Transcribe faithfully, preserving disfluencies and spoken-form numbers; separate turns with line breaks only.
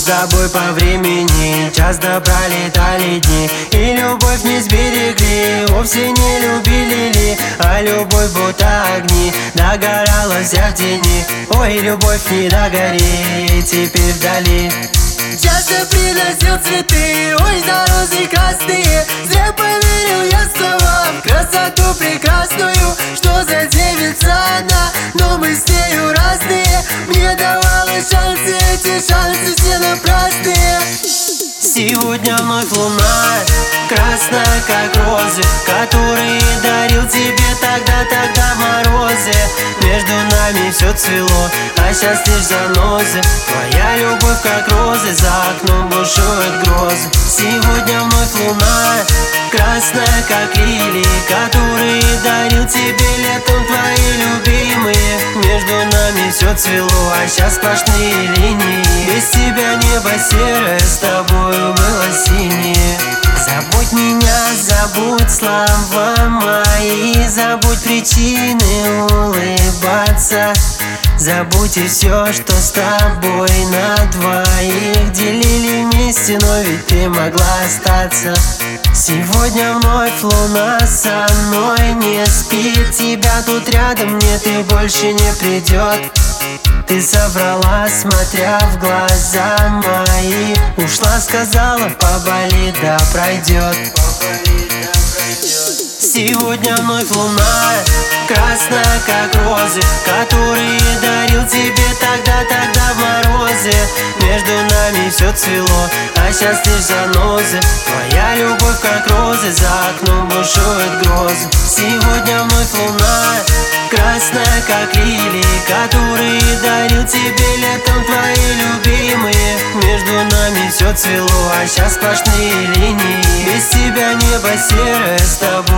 с тобой по времени, часто пролетали дни, и любовь не сберегли, вовсе не любили ли, а любовь будто огни догорала вся в тени. Ой, любовь не догори, теперь вдали.
Часто приносил цветы, ой, за розы красные. Зря поверил я словам, красоту прекрасную, что за девица она, но мы с нею разные. Мне давала шансы, эти шансы все напрасные.
Сегодня вновь луна, красная как розы, которые дарил тебе тогда, тогда в морозе. Между нами все цвело, а сейчас лишь занозы. Твоя любовь как розы, за окном бушуют грозы. Сегодня вновь луна, красная как лилии, которые дарил тебе летом твои любимые. Между нами все цвело, а сейчас сплошные линии. Без тебя небо серое, с тобою было синее. Забудь меня, забудь слова мои, забудь причины улыбаться. Забудь и все, что с тобой на двоих делили вместе, но ведь ты могла остаться. Сегодня вновь луна со мной не спит, тебя тут рядом нет и больше не придет. Ты соврала, смотря в глаза мои, ушла, сказала, поболит, да пройдет. Сегодня вновь луна, красная как розы, которые дарил тебе тогда, тогда в морозе. Между нами все цвело, а сейчас лишь занозы. Твоя любовь как розы, за окном бушуют грозы. Сегодня вновь луна, красная как лилии, которые дарил тебе летом твои любимые. Между нами все цвело, а сейчас сплошные линии. Без тебя небо серое, с тобой